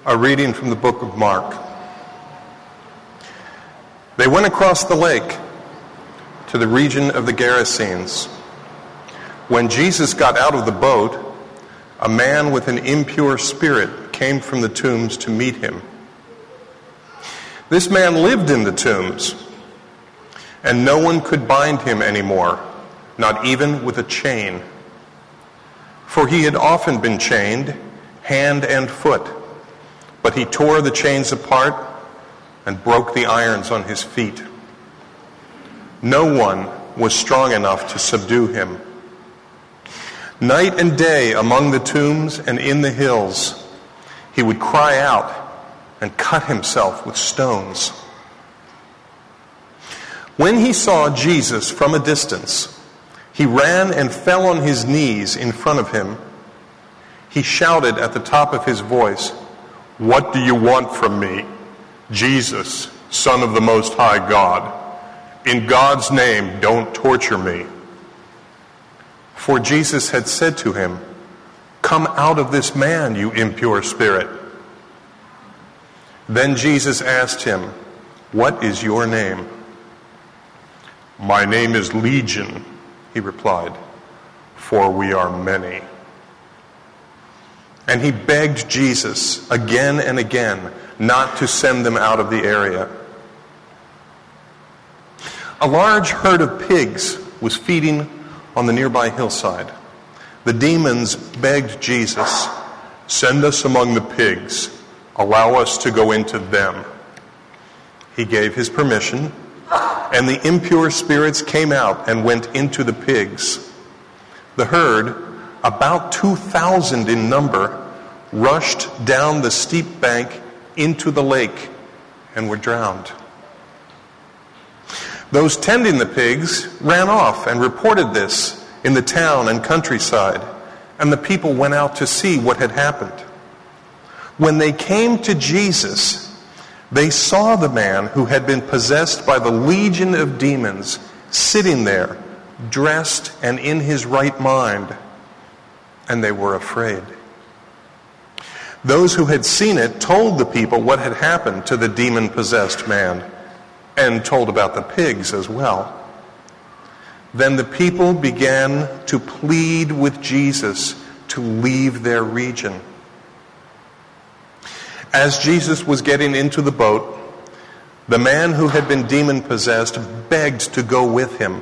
A reading from the book of Mark. They went across the lake to the region of the Gerasenes. When Jesus got out of the boat, a man with an impure spirit came from the tombs to meet him. This man lived in the tombs, and no one could bind him anymore, not even with a chain. For he had often been chained, hand and foot, but he tore the chains apart and broke the irons on his feet. No one was strong enough to subdue him. Night and day among the tombs and in the hills, he would cry out and cut himself with stones. When he saw Jesus from a distance, he ran and fell on his knees in front of him. He shouted at the top of his voice, "What do you want from me, Jesus, Son of the Most High God? In God's name, don't torture me." For Jesus had said to him, "Come out of this man, you impure spirit." Then Jesus asked him, "What is your name?" "My name is Legion," he replied, "for we are many." And he begged Jesus again and again not to send them out of the area. A large herd of pigs was feeding on the nearby hillside. The demons begged Jesus, "Send us among the pigs. Allow us to go into them." He gave his permission, and the impure spirits came out and went into the pigs. The herd, about 2,000 in number, rushed down the steep bank into the lake and were drowned. Those tending the pigs ran off and reported this in the town and countryside, and the people went out to see what had happened. When they came to Jesus, they saw the man who had been possessed by the legion of demons sitting there, dressed and in his right mind, and they were afraid. Those who had seen it told the people what had happened to the demon-possessed man, and told about the pigs as well. Then the people began to plead with Jesus to leave their region. As Jesus was getting into the boat, the man who had been demon-possessed begged to go with him.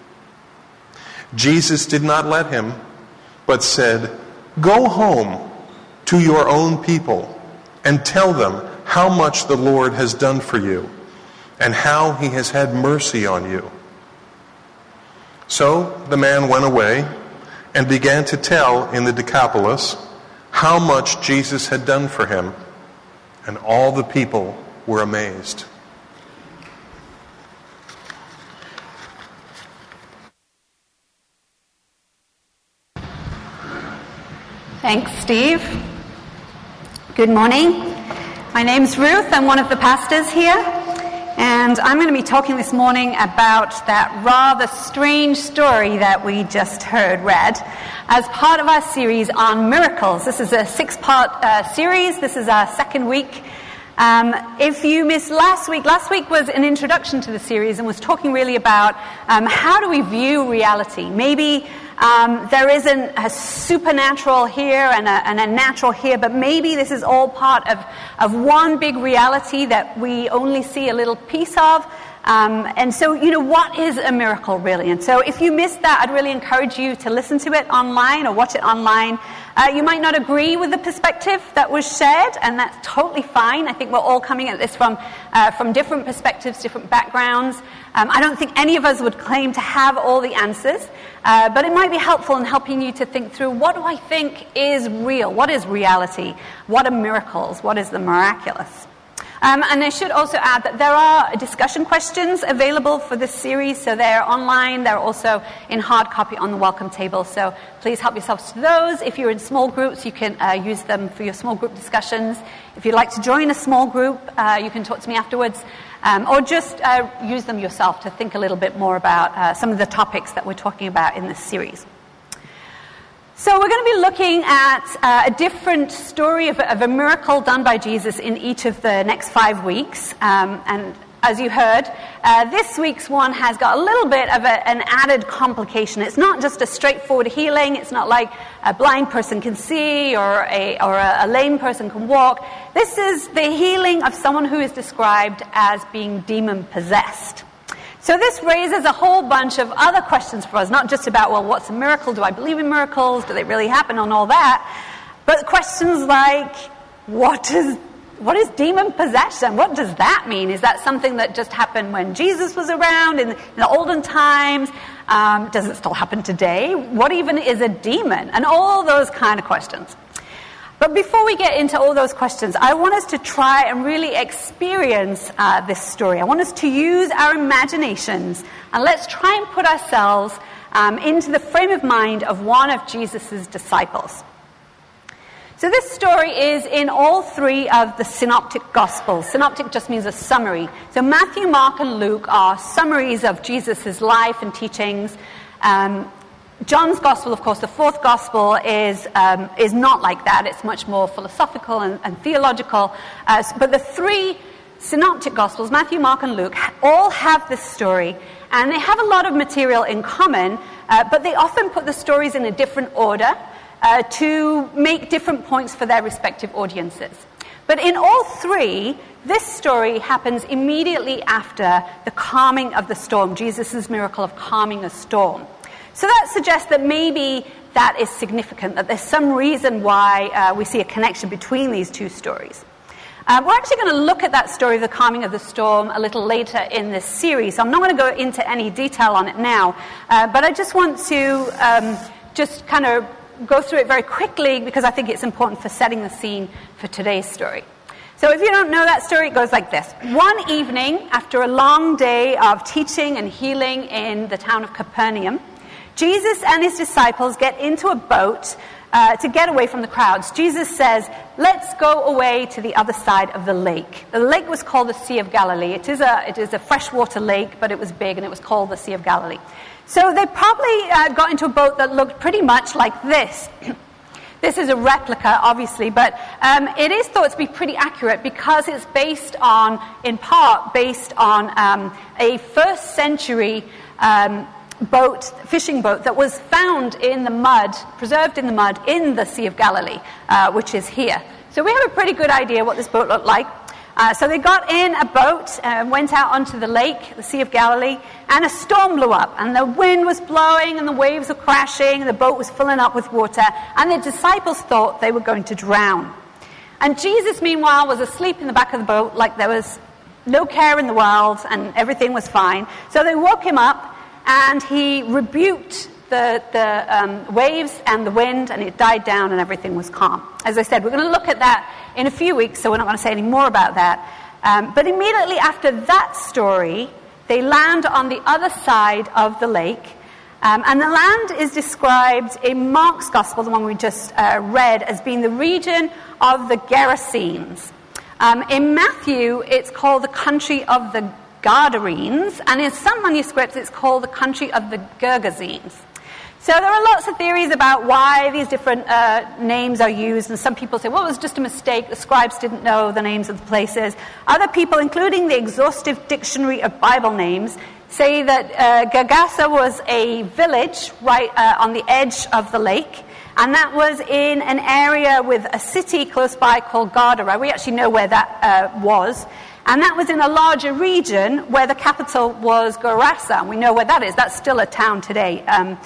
Jesus did not let him, but said, "Go home to your own people and tell them how much the Lord has done for you and how he has had mercy on you." So the man went away and began to tell in the Decapolis how much Jesus had done for him, and all the people were amazed. Thanks, Steve. Good morning. My name's Ruth. I'm one of the pastors here. And I'm going to be talking this morning about that rather strange story that we just heard read as part of our series on miracles. This is a 6-part series. This is our second week. If you missed last week was an introduction to the series and was talking really about how do we view reality. Maybe there isn't a supernatural here and a natural here, but maybe this is all part of one big reality that we only see a little piece of. And so, what is a miracle really? And so if you missed that, I'd really encourage you to listen to it online or watch it online. You might not agree with the perspective that was shared, and that's totally fine. I think we're all coming at this from different perspectives, different backgrounds. I don't think any of us would claim to have all the answers, but it might be helpful in helping you to think through, what do I think is real? What is reality? What are miracles? What is the miraculous? And I should also add that there are discussion questions available for this series, so they're online. They're also in hard copy on the welcome table, so please help yourselves to those. If you're in small groups, you can use them for your small group discussions. If you'd like to join a small group, you can talk to me afterwards, or just use them yourself to think a little bit more about some of the topics that we're talking about in this series. So we're going to be looking at a different story of a miracle done by Jesus in each of the next 5 weeks. And as you heard, this week's one has got a little bit of an added complication. It's not just a straightforward healing. It's not like a blind person can see or a lame person can walk. This is the healing of someone who is described as being demon-possessed. So this raises a whole bunch of other questions for us, not just about, well, what's a miracle? Do I believe in miracles? Do they really happen? And all that. But questions like, what is demon possession? What does that mean? Is that something that just happened when Jesus was around in the olden times? Does it still happen today? What even is a demon? And all those kind of questions. But before we get into all those questions, I want us to try and really experience this story. I want us to use our imaginations, and let's try and put ourselves into the frame of mind of one of Jesus' disciples. So this story is in all 3 of the synoptic gospels. Synoptic just means a summary. So Matthew, Mark, and Luke are summaries of Jesus' life and teachings. John's gospel, of course, the 4th gospel, is not like that. It's much more philosophical and theological. But the 3 synoptic gospels, Matthew, Mark, and Luke, all have this story. And they have a lot of material in common, but they often put the stories in a different order to make different points for their respective audiences. But in all 3, this story happens immediately after the calming of the storm, Jesus' miracle of calming a storm. So that suggests that maybe that is significant, that there's some reason why we see a connection between these 2 stories. We're actually going to look at that story of the calming of the storm a little later in this series. So I'm not going to go into any detail on it now, but I just want to just kind of go through it very quickly because I think it's important for setting the scene for today's story. So if you don't know that story, it goes like this. One evening, after a long day of teaching and healing in the town of Capernaum, Jesus and his disciples get into a boat to get away from the crowds. Jesus says, let's go away to the other side of the lake. The lake was called the Sea of Galilee. It is a freshwater lake, but it was big, and it was called the Sea of Galilee. So they probably got into a boat that looked pretty much like this. This is a replica, obviously, but it is thought to be pretty accurate because it's in part based on a 1st century fishing boat that was found in the mud, preserved in the mud in the Sea of Galilee, which is here. So we have a pretty good idea what this boat looked like. So they got in a boat and went out onto the lake, the Sea of Galilee, and a storm blew up, and the wind was blowing, and the waves were crashing, and the boat was filling up with water, and the disciples thought they were going to drown. And Jesus, meanwhile, was asleep in the back of the boat like there was no care in the world, and everything was fine. So they woke him up, and he rebuked the waves and the wind, and it died down and everything was calm. As I said, we're going to look at that in a few weeks, so we're not going to say any more about that. But immediately after that story, they land on the other side of the lake, and the land is described in Mark's Gospel, the one we just read, as being the region of the Gerasenes. In Matthew, it's called the country of the Gadarenes, and in some manuscripts it's called the country of the Gergesenes. So there are lots of theories about why these different names are used, and some people say, well, it was just a mistake, the scribes didn't know the names of the places. Other people, including the exhaustive dictionary of Bible names, say that Gergasa was a village right on the edge of the lake, and that was in an area with a city close by called Gadara. We actually know where that was. And that was in a larger region where the capital was Gerasa. We know where that is. That's still a town today.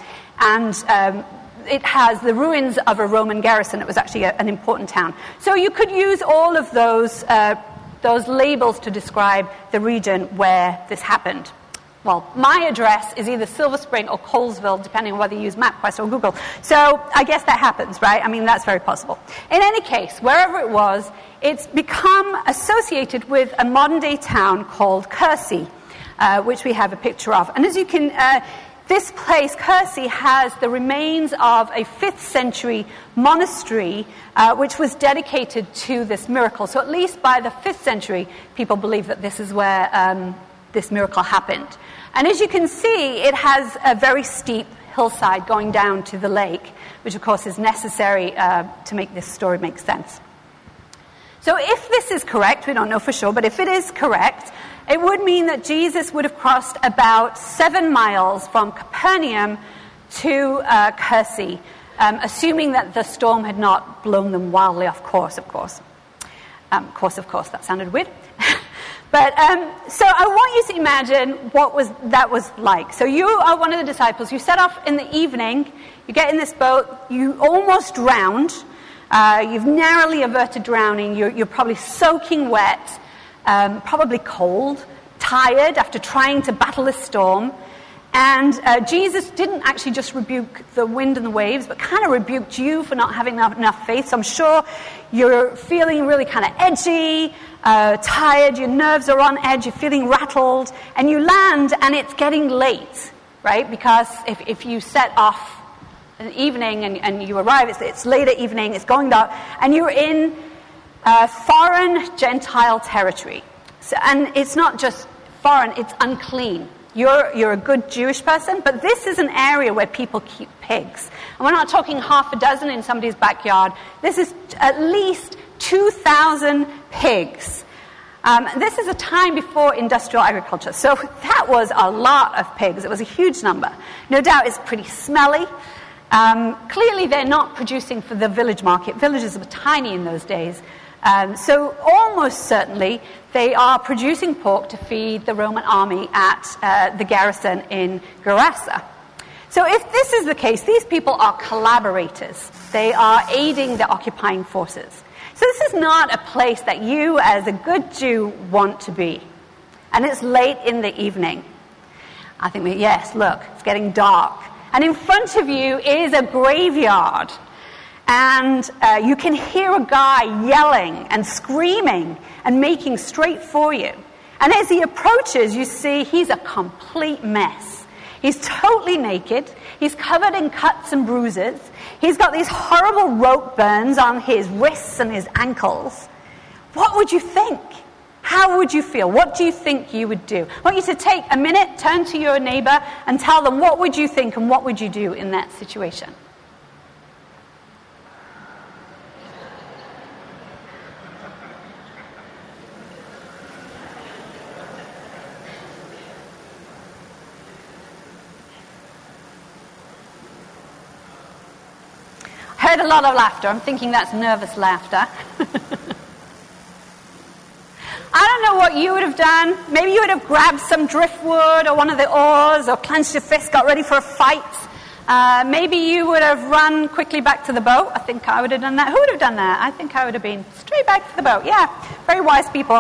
It has the ruins of a Roman garrison. It was actually an important town. So you could use all of those labels to describe the region where this happened. Well, my address is either Silver Spring or Colesville, depending on whether you use MapQuest or Google. So I guess that happens, right? I mean, that's very possible. In any case, wherever it was, it's become associated with a modern-day town called Kürsi, which we have a picture of. And as you can, this place, Kürsi, has the remains of a 5th century monastery, which was dedicated to this miracle. So at least by the 5th century, people believe that this is where this miracle happened. And as you can see, it has a very steep hillside going down to the lake, which of course is necessary to make this story make sense. So if this is correct, we don't know for sure, but if it is correct, it would mean that Jesus would have crossed about 7 miles from Capernaum to Kursi, assuming that the storm had not blown them wildly off course, of course. Of course, that sounded weird. But so I want you to imagine what that was like. So you are one of the disciples. You set off in the evening. You get in this boat. You almost drowned. You've narrowly averted drowning. You're probably soaking wet, probably cold, tired after trying to battle this storm. And Jesus didn't actually just rebuke the wind and the waves, but kind of rebuked you for not having enough faith. So I'm sure you're feeling really kind of edgy, tired, your nerves are on edge, you're feeling rattled, and you land and it's getting late, right? Because if you set off in the evening and you arrive, it's later evening, it's going dark, and you're in foreign Gentile territory. So, and it's not just foreign, it's unclean. You're a good Jewish person, but this is an area where people keep pigs. And we're not talking half a dozen in somebody's backyard. This is at least 2,000 pigs. This is a time before industrial agriculture. So that was a lot of pigs. It was a huge number. No doubt it's pretty smelly. Clearly they're not producing for the village market. Villages were tiny in those days. So almost certainly they are producing pork to feed the Roman army at the garrison in Gerasa. So if this is the case, these people are collaborators. They are aiding the occupying forces. So this is not a place that you as a good Jew want to be. And it's late in the evening. I think, yes, look, it's getting dark. And in front of you is a graveyard. And you can hear a guy yelling and screaming and making straight for you. And as he approaches, you see he's a complete mess. He's totally naked. He's covered in cuts and bruises. He's got these horrible rope burns on his wrists and his ankles. What would you think? How would you feel? What do you think you would do? I want you to take a minute, turn to your neighbor, and tell them what would you think and what would you do in that situation. Heard a lot of laughter. I'm thinking that's nervous laughter. I don't know what you would have done. Maybe you would have grabbed some driftwood or one of the oars or clenched your fist, got ready for a fight. Maybe you would have run quickly back to the boat. I think I would have done that. Who would have done that? I think I would have been straight back to the boat. Yeah, very wise people.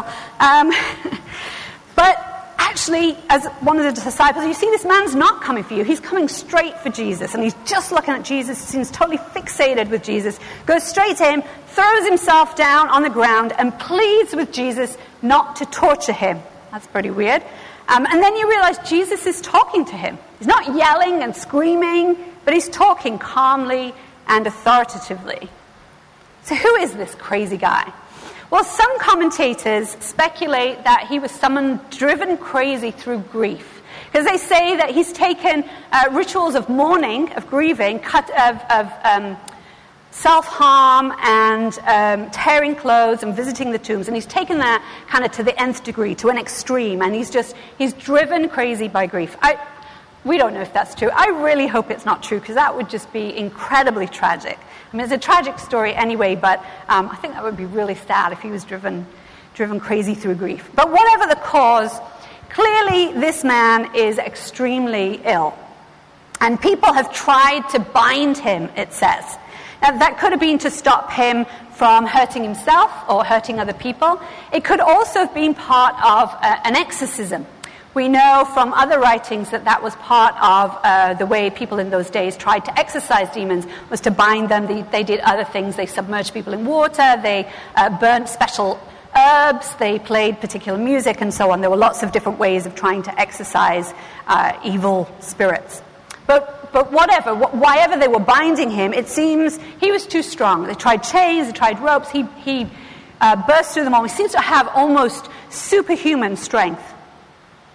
But actually, as one of the disciples, you see this man's not coming for you. He's coming straight for Jesus, and he's just looking at Jesus, seems totally fixated with Jesus, goes straight to him, throws himself down on the ground, and pleads with Jesus not to torture him. That's pretty weird. And then you realize Jesus is talking to him. He's not yelling and screaming, but he's talking calmly and authoritatively. So who is this crazy guy? Well, some commentators speculate that he was someone driven crazy through grief, because they say that he's taken rituals of mourning, of grieving, of self-harm and tearing clothes and visiting the tombs, and he's taken that kind of to the nth degree, to an extreme, and he's driven crazy by grief. We don't know if that's true. I really hope it's not true, because that would just be incredibly tragic. I mean, it's a tragic story anyway, but I think that would be really sad if he was driven crazy through grief. But whatever the cause, clearly this man is extremely ill. And people have tried to bind him, it says. Now, that could have been to stop him from hurting himself or hurting other people. It could also have been part of an exorcism. We know from other writings that was part of the way people in those days tried to exorcise demons, was to bind them. They did other things. They submerged people in water. They burnt special herbs. They played particular music and so on. There were lots of different ways of trying to exorcise evil spirits. But whatever they were binding him, it seems he was too strong. They tried chains, they tried ropes. He burst through them all. He seems to have almost superhuman strength.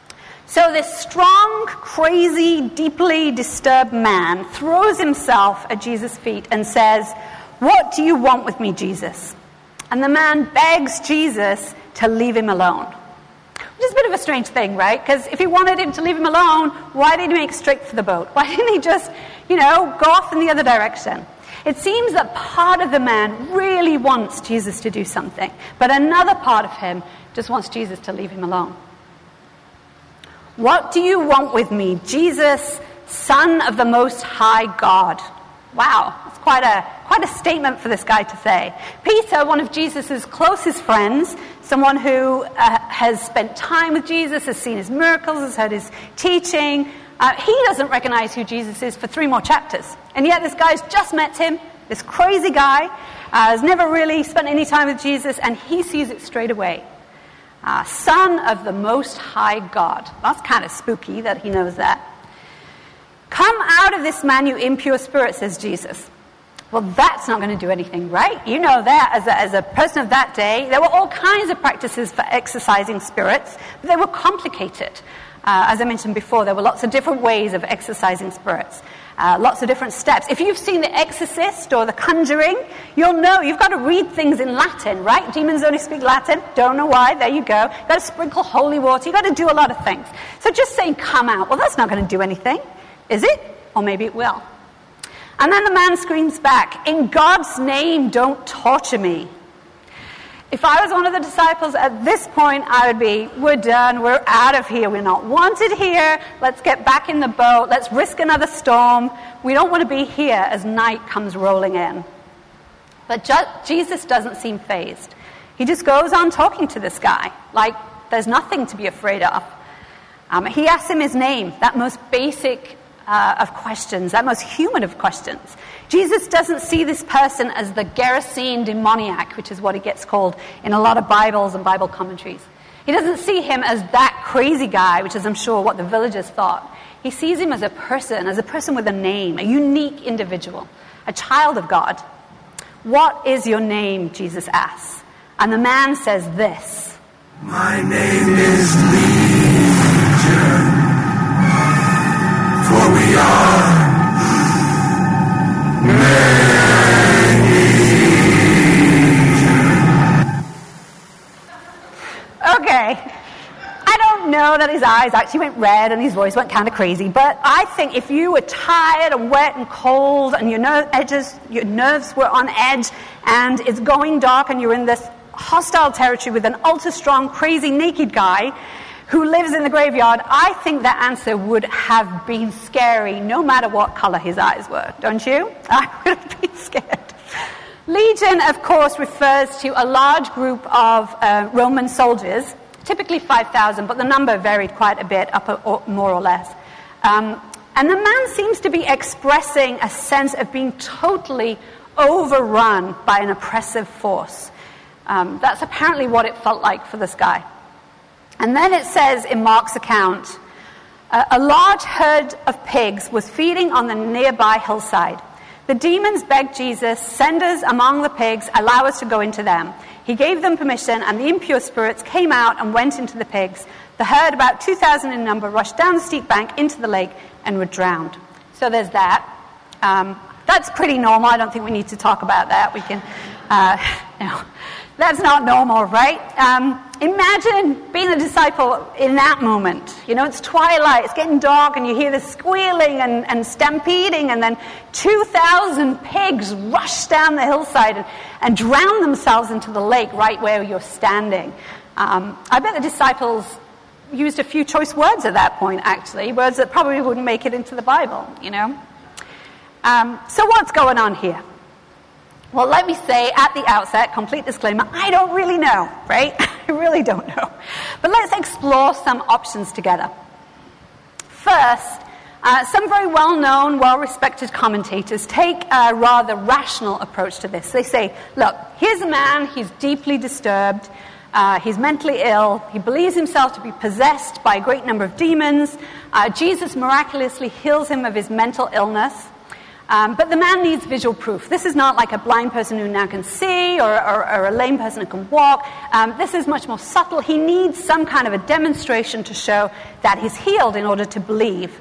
So this strong, crazy, deeply disturbed man throws himself at Jesus' feet and says, "What do you want with me, Jesus?" And the man begs Jesus to leave him alone. Which is a bit of a strange thing, right? Because if he wanted him to leave him alone, why did he make straight for the boat? Why didn't he just, go off in the other direction? It seems that part of the man really wants Jesus to do something, but another part of him just wants Jesus to leave him alone. "What do you want with me, Jesus, Son of the Most High God?" Wow, that's quite a statement for this guy to say. Peter, one of Jesus' closest friends, someone who has spent time with Jesus, has seen his miracles, has heard his teaching, he doesn't recognize who Jesus is for 3 more chapters. And yet this guy's just met him, this crazy guy, has never really spent any time with Jesus, and he sees it straight away. Son of the Most High God. That's kind of spooky that he knows that. "Come out of this man, you impure spirit," says Jesus. Well, that's not going to do anything, right? You know that as a person of that day, there were all kinds of practices for exorcising spirits, but they were complicated. As I mentioned before, there were lots of different ways of exorcising spirits. Lots of different steps. If you've seen The Exorcist or The Conjuring, you'll know you've got to read things in Latin, right? Demons only speak Latin. Don't know why. There you go. You've got to sprinkle holy water. You've got to do a lot of things. So just saying "come out," well, that's not going to do anything, is it? Or maybe it will. And then the man screams back, "In God's name, don't torture me." If I was one of the disciples at this point, I would be, "We're done, we're out of here, we're not wanted here, let's get back in the boat, let's risk another storm. We don't want to be here as night comes rolling in." But Jesus doesn't seem fazed. He just goes on talking to this guy, like there's nothing to be afraid of. He asks him his name, that most basic of questions, that most human of questions. Jesus doesn't see this person as the Gerasene demoniac, which is what he gets called in a lot of Bibles and Bible commentaries. He doesn't see him as that crazy guy, which is, I'm sure, what the villagers thought. He sees him as a person with a name, a unique individual, a child of God. "What is your name?" Jesus asks. And the man says this: "My name is Legion, for we are Okay, I don't know that his eyes actually went red and his voice went kind of crazy, but I think if you were tired and wet and cold and your nerves were on edge and it's going dark and you're in this hostile territory with an ultra-strong, crazy, naked guy who lives in the graveyard, I think that answer would have been scary no matter what color his eyes were, don't you? I would have been scared. Legion, of course, refers to a large group of Roman soldiers, typically 5,000, but the number varied quite a bit, more or less. And the man seems to be expressing a sense of being totally overrun by an oppressive force. That's apparently what it felt like for this guy. And then it says in Mark's account, a large herd of pigs was feeding on the nearby hillside. The demons begged Jesus, "Send us among the pigs, allow us to go into them." He gave them permission, and the impure spirits came out and went into the pigs. The herd, about 2,000 in number, rushed down the steep bank into the lake and were drowned. So there's that. That's pretty normal. I don't think we need to talk about that. We can, that's not normal, right? Imagine being a disciple in that moment. It's twilight, it's getting dark, and you hear this squealing and stampeding, and then 2,000 pigs rush down the hillside and drown themselves into the lake right where you're standing. I bet the disciples used a few choice words at that point, actually, words that probably wouldn't make it into the Bible, So what's going on here? Well, let me say at the outset, complete disclaimer, I don't really know, right? I really don't know. But let's explore some options together. First, some very well-known, well-respected commentators take a rather rational approach to this. They say, look, here's a man, he's deeply disturbed, he's mentally ill, he believes himself to be possessed by a great number of demons, Jesus miraculously heals him of his mental illness. But the man needs visual proof. This is not like a blind person who now can see or a lame person who can walk. This is much more subtle. He needs some kind of a demonstration to show that he's healed in order to believe.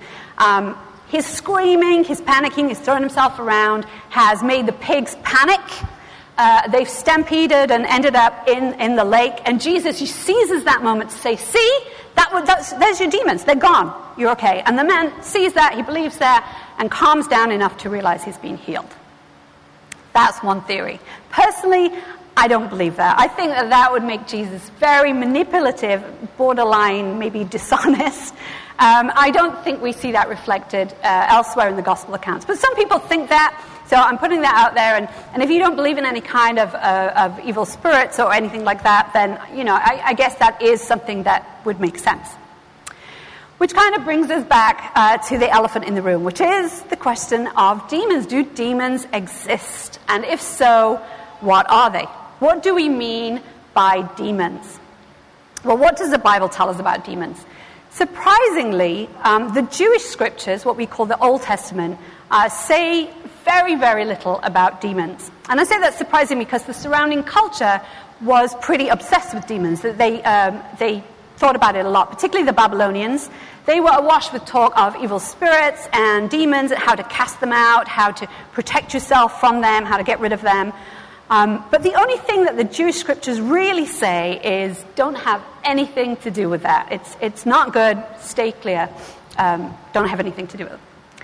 His screaming, his panicking, he's throwing himself around, has made the pigs panic. They've stampeded and ended up in the lake. And Jesus seizes that moment to say, see, there's your demons. They're gone. You're okay. And the man sees that, he believes that, and calms down enough to realize he's been healed. That's one theory. Personally, I don't believe that. I think that would make Jesus very manipulative, borderline, maybe dishonest. I don't think we see that reflected elsewhere in the gospel accounts. But some people think that, so I'm putting that out there. And if you don't believe in any kind of evil spirits or anything like that, then, I guess that is something that would make sense. Which kind of brings us back to the elephant in the room, which is the question of demons. Do demons exist? And if so, what are they? What do we mean by demons? Well, what does the Bible tell us about demons? Surprisingly, the Jewish scriptures, what we call the Old Testament, say very, very little about demons. And I say that's surprising because the surrounding culture was pretty obsessed with demons. They thought about it a lot, particularly the Babylonians. They were awash with talk of evil spirits and demons, how to cast them out, how to protect yourself from them, how to get rid of them. But the only thing that the Jewish scriptures really say is don't have anything to do with that. It's not good, stay clear, don't have anything to do with it.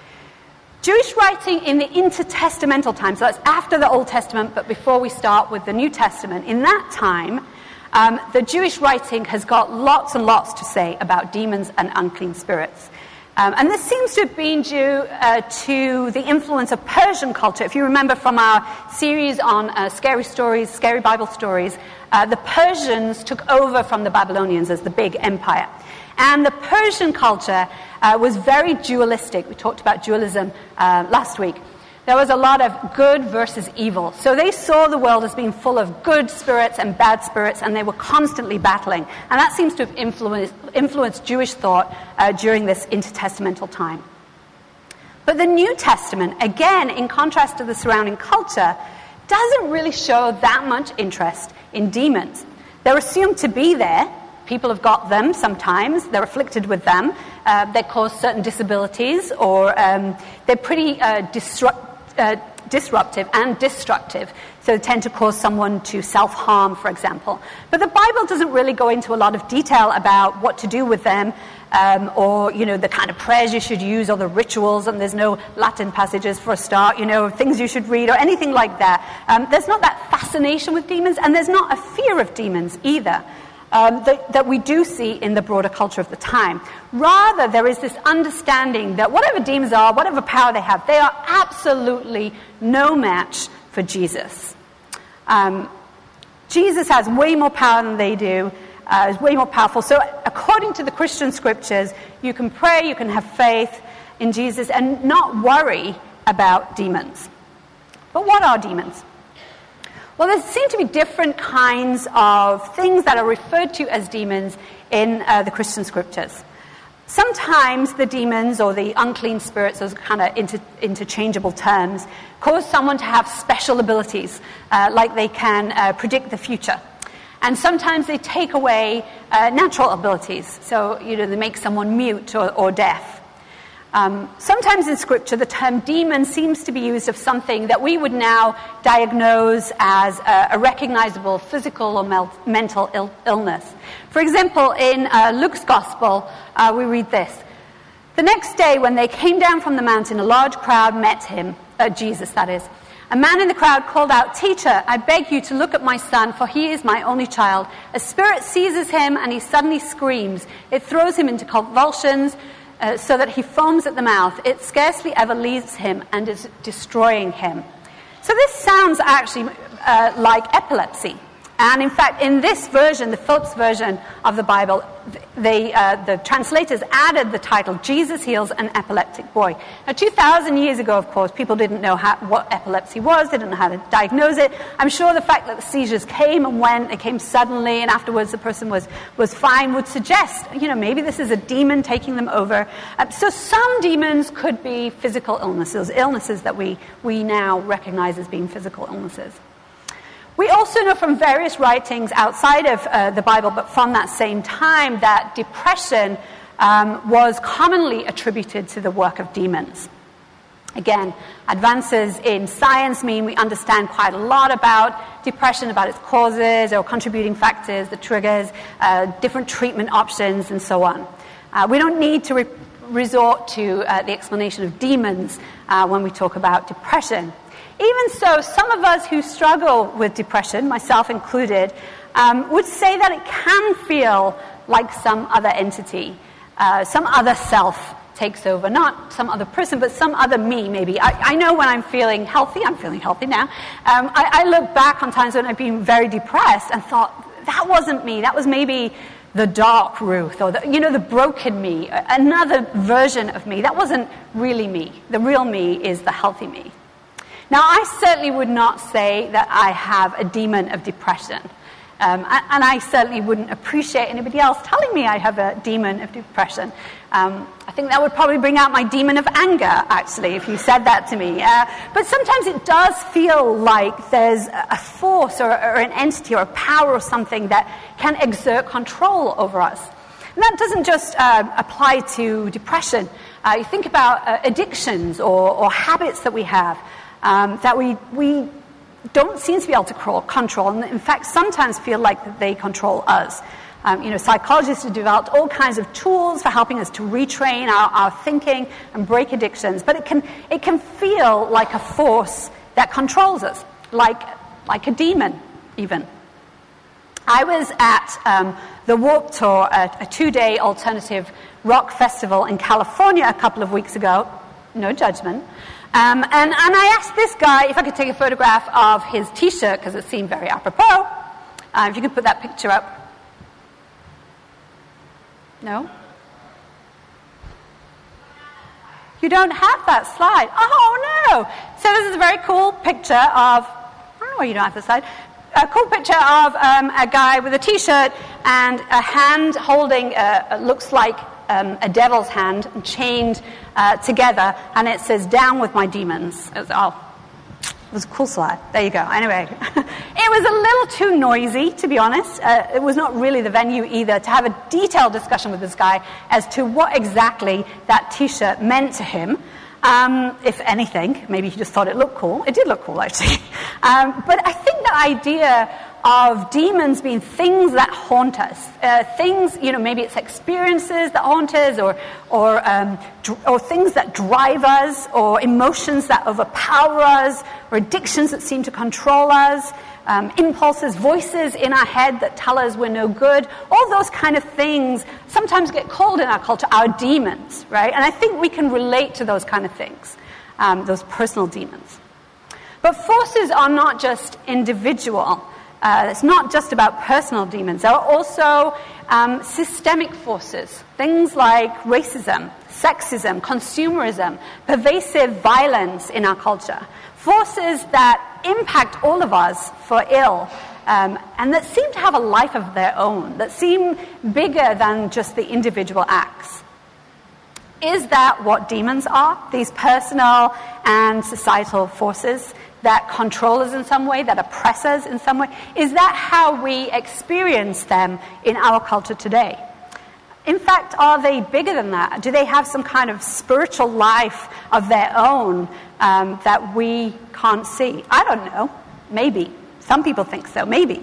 Jewish writing in the intertestamental time, so that's after the Old Testament, but before we start with the New Testament, in that time, the Jewish writing has got lots and lots to say about demons and unclean spirits. And this seems to have been due to the influence of Persian culture. If you remember from our series on scary stories, scary Bible stories, the Persians took over from the Babylonians as the big empire. And the Persian culture was very dualistic. We talked about dualism last week. There was a lot of good versus evil. So they saw the world as being full of good spirits and bad spirits, and they were constantly battling. And that seems to have influenced Jewish thought during this intertestamental time. But the New Testament, again, in contrast to the surrounding culture, doesn't really show that much interest in demons. They're assumed to be there. People have got them sometimes. They're afflicted with them. They cause certain disabilities, or they're pretty disruptive and destructive. So they tend to cause someone to self-harm, for example. But the Bible doesn't really go into a lot of detail about what to do with them, or, the kind of prayers you should use, or the rituals, and there's no Latin passages for a start, things you should read, or anything like that. There's not that fascination with demons, and there's not a fear of demons either. That we do see in the broader culture of the time. Rather, there is this understanding that whatever demons are, whatever power they have, they are absolutely no match for Jesus. Jesus has way more power than they do, is way more powerful. So according to the Christian scriptures, you can pray, you can have faith in Jesus and not worry about demons. But what are demons? Well, there seem to be different kinds of things that are referred to as demons in the Christian scriptures. Sometimes the demons or the unclean spirits, those kind of interchangeable terms, cause someone to have special abilities, like they can predict the future. And sometimes they take away natural abilities, so they make someone mute or deaf. Sometimes in Scripture, the term demon seems to be used of something that we would now diagnose as a recognizable physical or mental illness. For example, in Luke's Gospel, we read this. The next day, when they came down from the mountain, a large crowd met him, Jesus, that is. A man in the crowd called out, "Teacher, I beg you to look at my son, for he is my only child. A spirit seizes him, and he suddenly screams. It throws him into convulsions, so that he foams at the mouth. It scarcely ever leaves him and is destroying him." So this sounds actually like epilepsy. And in fact, in this version, the Phillips version of the Bible, the translators added the title, Jesus Heals an Epileptic Boy. Now, 2,000 years ago, of course, people didn't know what epilepsy was. They didn't know how to diagnose it. I'm sure the fact that the seizures came and went, they came suddenly, and afterwards the person was fine, would suggest, maybe this is a demon taking them over. So some demons could be physical illnesses that we now recognize as being physical illnesses. We also know from various writings outside of the Bible, but from that same time, that depression was commonly attributed to the work of demons. Again, advances in science mean we understand quite a lot about depression, about its causes or contributing factors, the triggers, different treatment options, and so on. We don't need to resort to the explanation of demons when we talk about depression. Even so, some of us who struggle with depression, myself included, would say that it can feel like some other entity, some other self takes over. Not some other person, but some other me, maybe. I know when I'm feeling healthy now. I look back on times when I've been very depressed and thought, that wasn't me. That was maybe the dark Ruth, or the broken me, another version of me. That wasn't really me. The real me is the healthy me. Now, I certainly would not say that I have a demon of depression. And I certainly wouldn't appreciate anybody else telling me I have a demon of depression. I think that would probably bring out my demon of anger, actually, if you said that to me. But sometimes it does feel like there's a force or an entity or a power or something that can exert control over us. And that doesn't just apply to depression. You think about addictions or habits that we have. That we don't seem to be able to control, and in fact sometimes feel like they control us. Psychologists have developed all kinds of tools for helping us to retrain our thinking and break addictions, but it can feel like a force that controls us, like a demon even. I was at the Warped Tour, a 2-day alternative rock festival in California a couple of weeks ago. No judgment. And I asked this guy if I could take a photograph of his T-shirt, because it seemed very apropos. If you could put that picture up. No? You don't have that slide. Oh, no. So this is a very cool picture of, I don't know why you don't have the slide. A cool picture of a guy with a T-shirt and a hand holding, looks like a devil's hand, chained together, and it says, "Down with my demons." It was a cool slide. There you go. Anyway, it was a little too noisy, to be honest. It was not really the venue either to have a detailed discussion with this guy as to what exactly that T-shirt meant to him. If anything, maybe he just thought it looked cool. It did look cool, actually. But I think the idea of demons being things that haunt us, things, maybe it's experiences that haunt us, or things that drive us, or emotions that overpower us, or addictions that seem to control us, impulses, voices in our head that tell us we're no good. All those kind of things sometimes get called in our culture our demons, right? And I think we can relate to those kind of things, those personal demons. But forces are not just individual. It's not just about personal demons. There are also systemic forces, things like racism, sexism, consumerism, pervasive violence in our culture. Forces that impact all of us for ill, and that seem to have a life of their own, that seem bigger than just the individual acts. Is that what demons are? These personal and societal forces that control us in some way, that oppress us in some way? Is that how we experience them in our culture today? In fact, are they bigger than that? Do they have some kind of spiritual life of their own that we can't see? I don't know. Maybe. Some people think so. Maybe.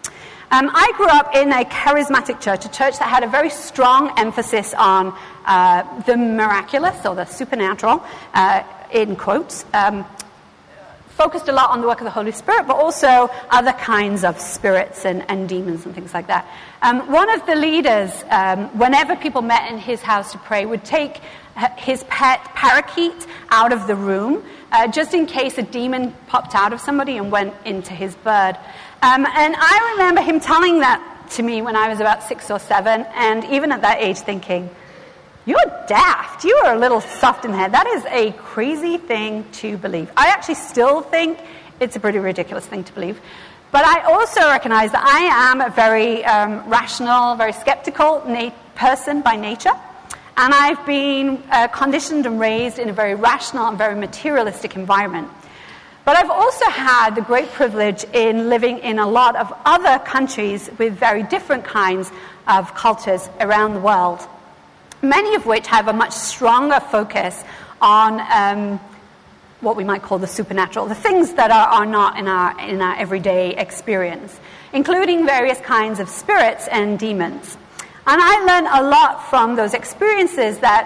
I grew up in a charismatic church, a church that had a very strong emphasis on the miraculous or the supernatural, in quotes. focused a lot on the work of the Holy Spirit, but also other kinds of spirits and demons and things like that. One of the leaders, whenever people met in his house to pray, would take his pet parakeet out of the room, just in case a demon popped out of somebody and went into his bird. And I remember him telling that to me when I was about 6 or 7, and even at that age thinking, you're daft. You are a little soft in the head. That is a crazy thing to believe. I actually still think it's a pretty ridiculous thing to believe. But I also recognize that I am a very rational, very skeptical person by nature. And I've been conditioned and raised in a very rational and very materialistic environment. But I've also had the great privilege in living in a lot of other countries with very different kinds of cultures around the world, many of which have a much stronger focus on what we might call the supernatural, the things that are not in our everyday experience, including various kinds of spirits and demons. And I learned a lot from those experiences. That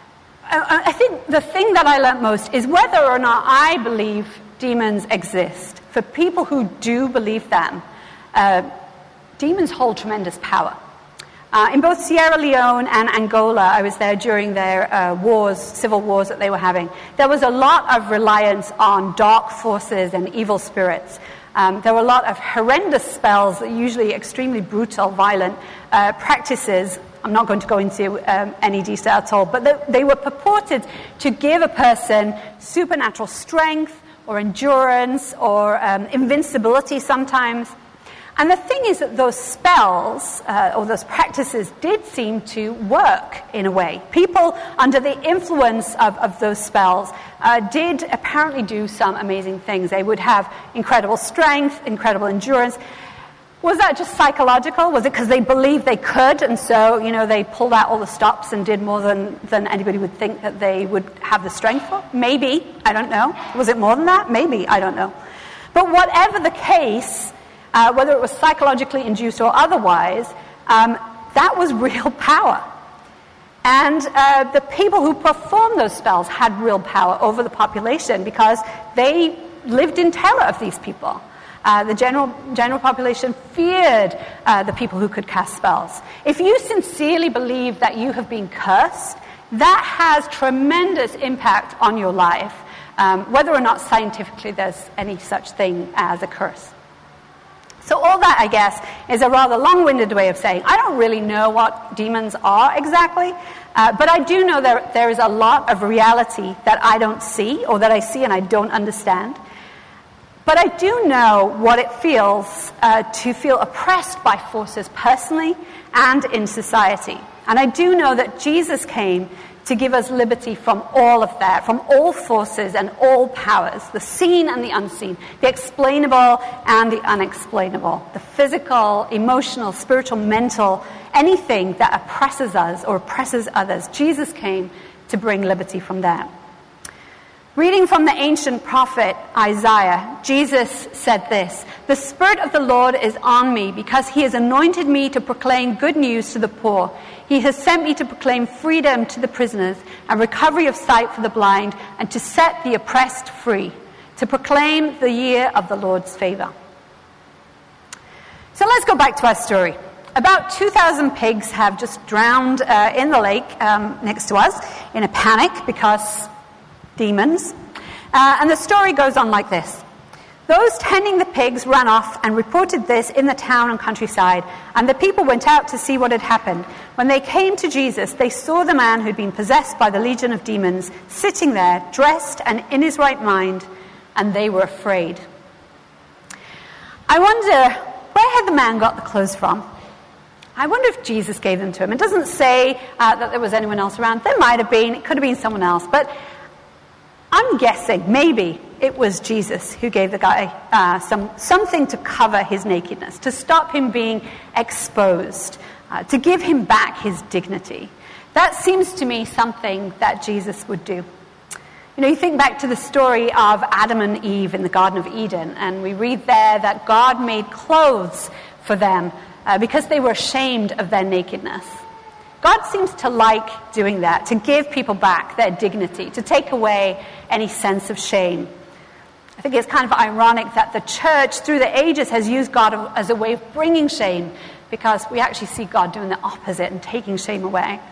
I think the thing that I learned most is whether or not I believe demons exist. For people who do believe them, demons hold tremendous power. In both Sierra Leone and Angola, I was there during their civil wars that they were having. There was a lot of reliance on dark forces and evil spirits. There were a lot of horrendous spells, usually extremely brutal, violent practices. I'm not going to go into any detail at all, but they were purported to give a person supernatural strength or endurance or invincibility sometimes. And the thing is that those spells or those practices did seem to work in a way. People under the influence of those spells did apparently do some amazing things. They would have incredible strength, incredible endurance. Was that just psychological? Was it because they believed they could, and so, they pulled out all the stops and did more than anybody would think that they would have the strength for? Maybe. I don't know. Was it more than that? Maybe. I don't know. But whatever the case, whether it was psychologically induced or otherwise, that was real power. And the people who performed those spells had real power over the population because they lived in terror of these people. The general population feared the people who could cast spells. If you sincerely believe that you have been cursed, that has tremendous impact on your life, whether or not scientifically there's any such thing as a curse. So all that, I guess, is a rather long-winded way of saying I don't really know what demons are exactly, but I do know there is a lot of reality that I don't see, or that I see and I don't understand. But I do know what it feels to feel oppressed by forces personally and in society. And I do know that Jesus came to give us liberty from all of that, from all forces and all powers, the seen and the unseen, the explainable and the unexplainable, the physical, emotional, spiritual, mental, anything that oppresses us or oppresses others. Jesus came to bring liberty from that. Reading from the ancient prophet Isaiah, Jesus said this, "The Spirit of the Lord is on me because he has anointed me to proclaim good news to the poor. He has sent me to proclaim freedom to the prisoners and recovery of sight for the blind and to set the oppressed free, to proclaim the year of the Lord's favor." So let's go back to our story. About 2,000 pigs have just drowned in the lake next to us in a panic because demons. And the story goes on like this. Those tending the pigs ran off and reported this in the town and countryside, and the people went out to see what had happened. When they came to Jesus, they saw the man who'd been possessed by the legion of demons sitting there, dressed and in his right mind, and they were afraid. I wonder, where had the man got the clothes from? I wonder if Jesus gave them to him. It doesn't say that there was anyone else around. There might have been. It could have been someone else. But I'm guessing maybe it was Jesus who gave the guy something to cover his nakedness, to stop him being exposed, to give him back his dignity. That seems to me something that Jesus would do. You think back to the story of Adam and Eve in the Garden of Eden, and we read there that God made clothes for them because they were ashamed of their nakedness. God seems to like doing that, to give people back their dignity, to take away any sense of shame. I think it's kind of ironic that the church, through the ages, has used God as a way of bringing shame, because we actually see God doing the opposite and taking shame away.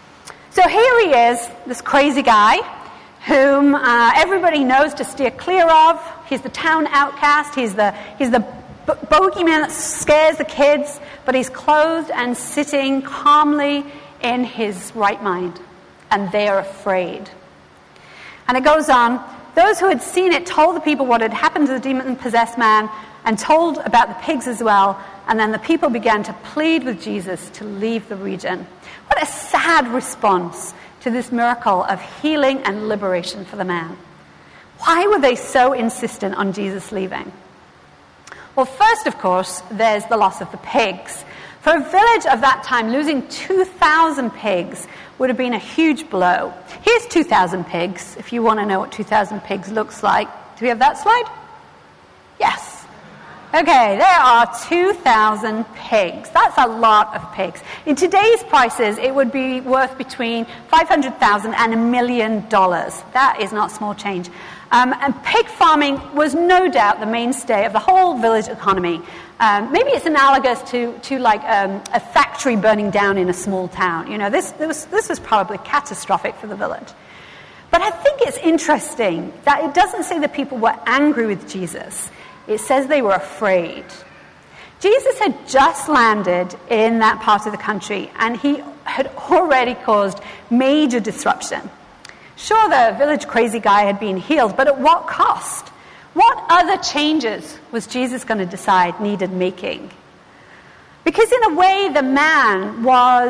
So here he is, this crazy guy, whom everybody knows to steer clear of. He's the town outcast. He's the bogeyman that scares the kids, but he's clothed and sitting calmly in his right mind, and they are afraid. And it goes on. Those who had seen it told the people what had happened to the demon-possessed man, and told about the pigs as well, and then the people began to plead with Jesus to leave the region. What a sad response to this miracle of healing and liberation for the man. Why were they so insistent on Jesus leaving? Well, first, of course, there's the loss of the pigs. For a village of that time, losing 2,000 pigs would have been a huge blow. Here's 2,000 pigs, if you want to know what 2,000 pigs looks like. Do we have that slide? Yes. Okay, there are 2,000 pigs. That's a lot of pigs. In today's prices, it would be worth between $500,000 and $1 million. That is not small change. And pig farming was no doubt the mainstay of the whole village economy. Maybe it's analogous to like a factory burning down in a small town. You know, this was probably catastrophic for the village. But I think it's interesting that it doesn't say that people were angry with Jesus. It says they were afraid. Jesus had just landed in that part of the country, and he had already caused major disruption. Sure, the village crazy guy had been healed, but at what cost? What other changes was Jesus going to decide needed making? Because in a way, the man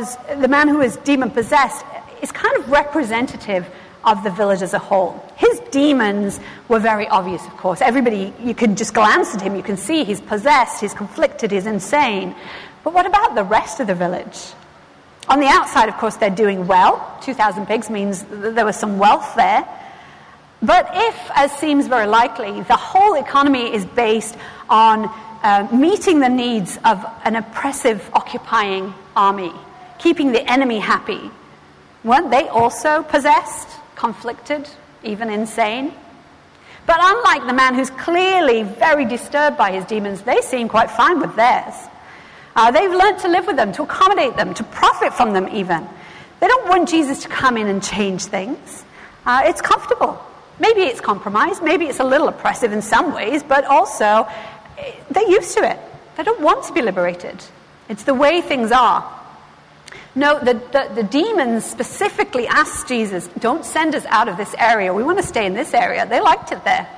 who was demon-possessed is kind of representative of the village as a whole. His demons were very obvious, of course. Everybody, you can just glance at him, you can see he's possessed, he's conflicted, he's insane. But what about the rest of the village? On the outside, of course, they're doing well. 2,000 pigs means there was some wealth there. But if, as seems very likely, the whole economy is based on meeting the needs of an oppressive, occupying army, keeping the enemy happy, weren't they also possessed, conflicted, even insane? But unlike the man who's clearly very disturbed by his demons, they seem quite fine with theirs. They've learned to live with them, to accommodate them, to profit from them even. They don't want Jesus to come in and change things. It's comfortable. Maybe it's compromised. Maybe it's a little oppressive in some ways, but also they're used to it. They don't want to be liberated. It's the way things are. No, the demons specifically asked Jesus, don't send us out of this area. We want to stay in this area. They liked it there.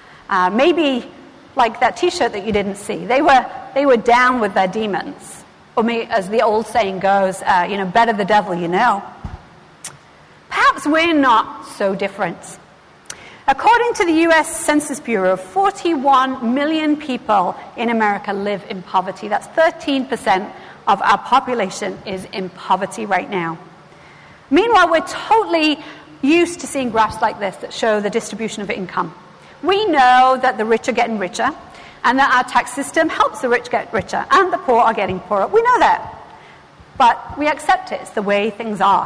Maybe like that T-shirt that you didn't see. They were down with their demons. Or maybe, as the old saying goes, better the devil you know. Perhaps we're not so different. According to the U.S. Census Bureau, 41 million people in America live in poverty. That's 13% of our population is in poverty right now. Meanwhile, we're totally used to seeing graphs like this that show the distribution of income. We know that the rich are getting richer, and that our tax system helps the rich get richer, and the poor are getting poorer. We know that. But we accept it. It's the way things are.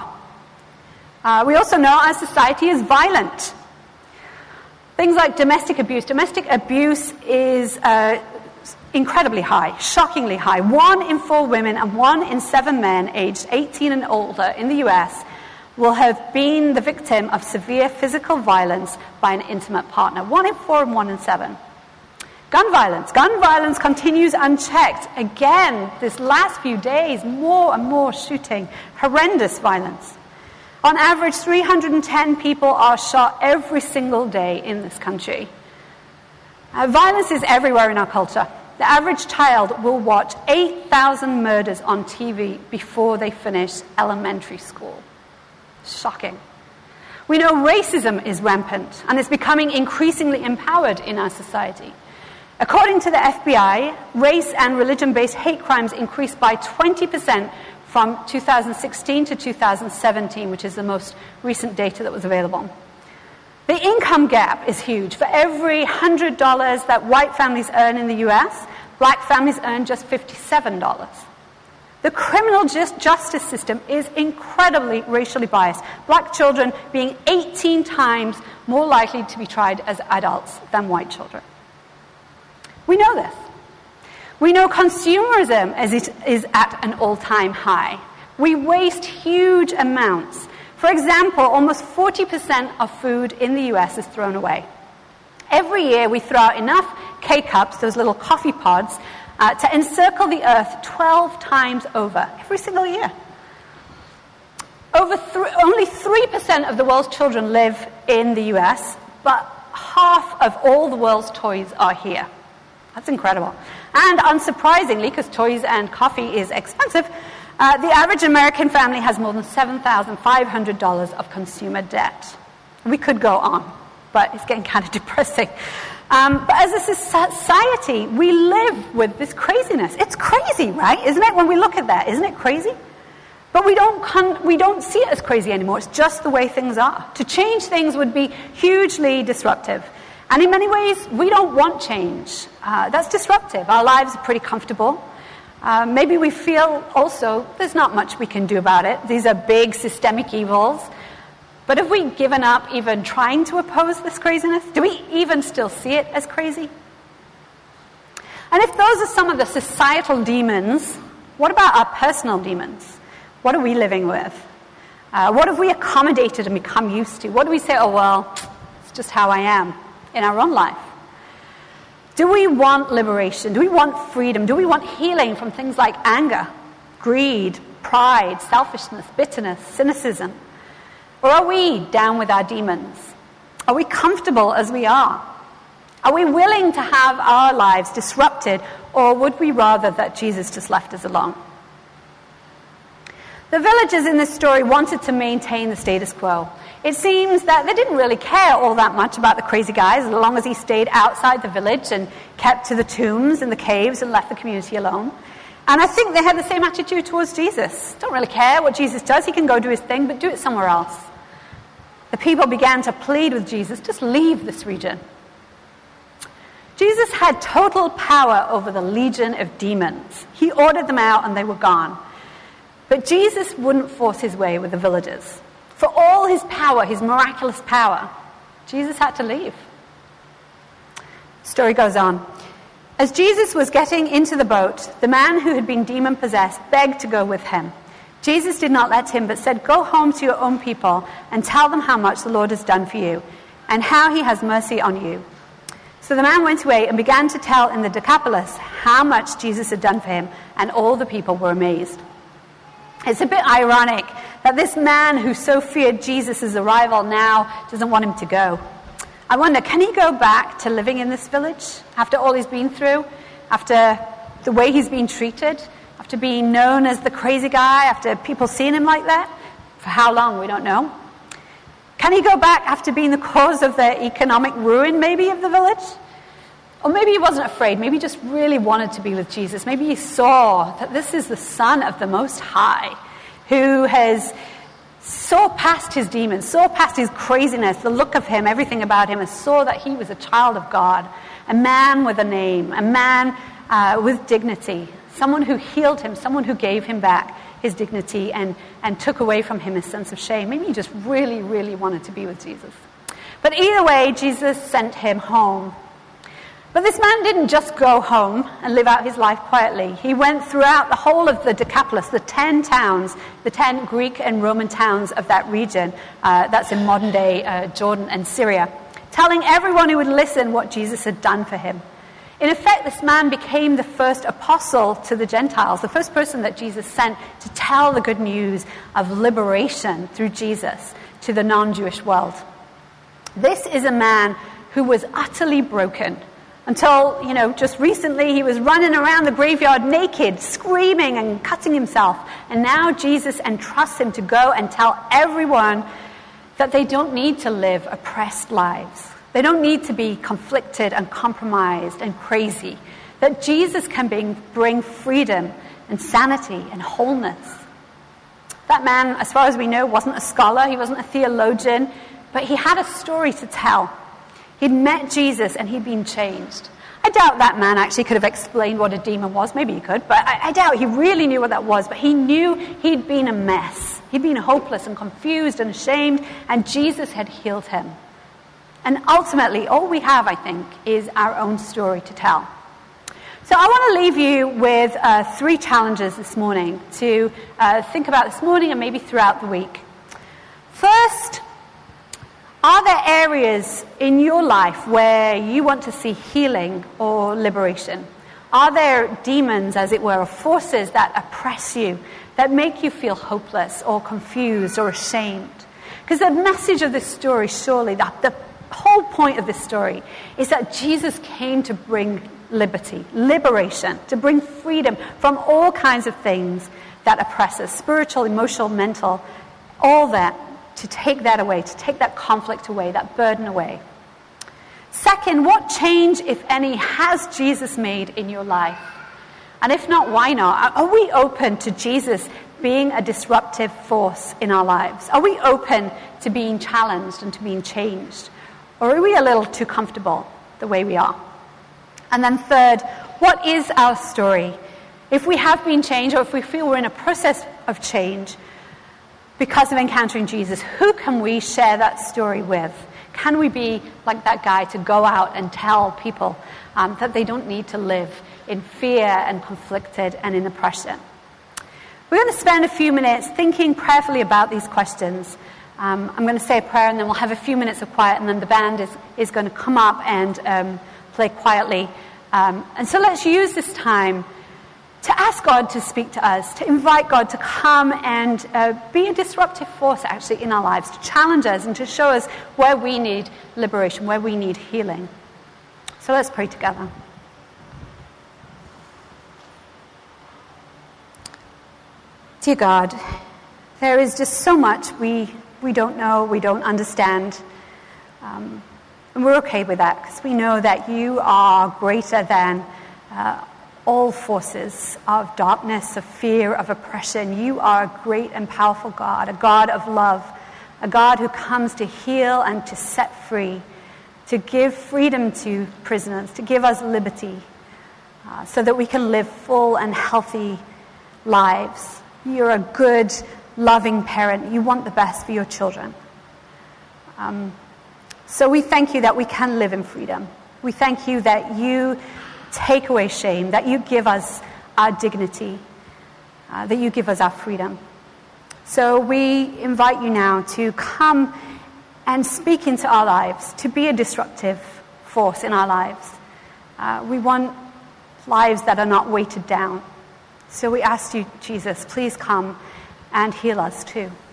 We also know our society is violent. Things like domestic abuse. Domestic abuse is incredibly high, shockingly high. 1 in 4 women and 1 in 7 men aged 18 and older in the US will have been the victim of severe physical violence by an intimate partner. 1 in 4 and 1 in 7. Gun violence. Gun violence continues unchecked. Again, this last few days, more and more shooting. Horrendous violence. On average, 310 people are shot every single day in this country. Violence is everywhere in our culture. The average child will watch 8,000 murders on TV before they finish elementary school. Shocking. We know racism is rampant and is becoming increasingly empowered in our society. According to the FBI, race and religion-based hate crimes increased by 20% from 2016 to 2017, which is the most recent data that was available. The income gap is huge. For every $100 that white families earn in the US, black families earn just $57. The criminal justice system is incredibly racially biased. Black children being 18 times more likely to be tried as adults than white children. We know this. We know consumerism is at an all-time high. We waste huge amounts. For example, almost 40% of food in the US is thrown away. Every year we throw out enough K-cups, those little coffee pods, to encircle the earth 12 times over, every single year. Only 3% of the world's children live in the US, but half of all the world's toys are here. That's incredible. And unsurprisingly, because toys and coffee is expensive, the average American family has more than $7,500 of consumer debt. We could go on, but it's getting kind of depressing. But as a society, we live with this craziness. It's crazy, right? Isn't it? When we look at that, isn't it crazy? But we don't see it as crazy anymore. It's just the way things are. To change things would be hugely disruptive. And in many ways, we don't want change. That's disruptive. Our lives are pretty comfortable. Maybe we feel also there's not much we can do about it. These are big systemic evils. But have we given up even trying to oppose this craziness? Do we even still see it as crazy? And if those are some of the societal demons, what about our personal demons? What are we living with? What have we accommodated and become used to? What do we say, oh, well, it's just how I am in our own life? Do we want liberation? Do we want freedom? Do we want healing from things like anger, greed, pride, selfishness, bitterness, cynicism? Or are we down with our demons? Are we comfortable as we are? Are we willing to have our lives disrupted, or would we rather that Jesus just left us alone? The villagers in this story wanted to maintain the status quo. It seems that they didn't really care all that much about the crazy guy as long as he stayed outside the village and kept to the tombs and the caves and left the community alone. And I think they had the same attitude towards Jesus. Don't really care what Jesus does. He can go do his thing, but do it somewhere else. The people began to plead with Jesus, just leave this region. Jesus had total power over the legion of demons. He ordered them out and they were gone. But Jesus wouldn't force his way with the villagers. For all his power, his miraculous power, Jesus had to leave. The story goes on. As Jesus was getting into the boat, the man who had been demon-possessed begged to go with him. Jesus did not let him, but said, go home to your own people and tell them how much the Lord has done for you and how he has mercy on you. So the man went away and began to tell in the Decapolis how much Jesus had done for him, and all the people were amazed. It's a bit ironic that this man who so feared Jesus' arrival now doesn't want him to go. I wonder, can he go back to living in this village after all he's been through, after the way he's been treated, after being known as the crazy guy, after people seeing him like that? For how long, we don't know. Can he go back after being the cause of the economic ruin, maybe, of the village? Or maybe he wasn't afraid. Maybe he just really wanted to be with Jesus. Maybe he saw that this is the Son of the Most High who has saw past his demons, saw past his craziness, the look of him, everything about him, and saw that he was a child of God, a man with a name, a man with dignity, someone who healed him, someone who gave him back his dignity and took away from him his sense of shame. Maybe he just really, really wanted to be with Jesus. But either way, Jesus sent him home. But this man didn't just go home and live out his life quietly. He went throughout the whole of the Decapolis, the 10 towns, the 10 Greek and Roman towns of that region, that's in modern-day Jordan and Syria, telling everyone who would listen what Jesus had done for him. In effect, this man became the first apostle to the Gentiles, the first person that Jesus sent to tell the good news of liberation through Jesus to the non-Jewish world. This is a man who was utterly broken. Until, just recently he was running around the graveyard naked, screaming and cutting himself. And now Jesus entrusts him to go and tell everyone that they don't need to live oppressed lives. They don't need to be conflicted and compromised and crazy. That Jesus can bring freedom and sanity and wholeness. That man, as far as we know, wasn't a scholar. He wasn't a theologian. But he had a story to tell. He'd met Jesus and he'd been changed. I doubt that man actually could have explained what a demon was. Maybe he could, but I doubt he really knew what that was. But he knew he'd been a mess. He'd been hopeless and confused and ashamed, and Jesus had healed him. And ultimately, all we have, I think, is our own story to tell. So I want to leave you with 3 challenges this morning to think about this morning and maybe throughout the week. First, are there areas in your life where you want to see healing or liberation? Are there demons, as it were, or forces that oppress you, that make you feel hopeless or confused or ashamed? Because the message of this story, surely, the whole point of this story is that Jesus came to bring liberation, to bring freedom from all kinds of things that oppress us, spiritual, emotional, mental, all that, to take that away, to take that conflict away, that burden away. Second, what change, if any, has Jesus made in your life? And if not, why not? Are we open to Jesus being a disruptive force in our lives? Are we open to being challenged and to being changed? Or are we a little too comfortable the way we are? And then third, what is our story? If we have been changed, or if we feel we're in a process of change because of encountering Jesus, who can we share that story with? Can we be like that guy to go out and tell people that they don't need to live in fear and conflicted and in oppression? We're going to spend a few minutes thinking prayerfully about these questions. I'm going to say a prayer, and then we'll have a few minutes of quiet, and then the band is going to come up and play quietly. And so let's use this time to ask God to speak to us, to invite God to come and be a disruptive force, actually, in our lives, to challenge us and to show us where we need liberation, where we need healing. So let's pray together. Dear God, there is just so much we don't know, we don't understand. And we're okay with that, because we know that you are greater than all forces of darkness, of fear, of oppression. You are a great and powerful God, a God of love, a God who comes to heal and to set free, to give freedom to prisoners, to give us liberty, so that we can live full and healthy lives. You're a good, loving parent. You want the best for your children. So we thank you that we can live in freedom. We thank you that you take away shame, that you give us our dignity, that you give us our freedom. So we invite you now to come and speak into our lives, to be a disruptive force in our lives. We want lives that are not weighted down. So we ask you, Jesus, please come and heal us too.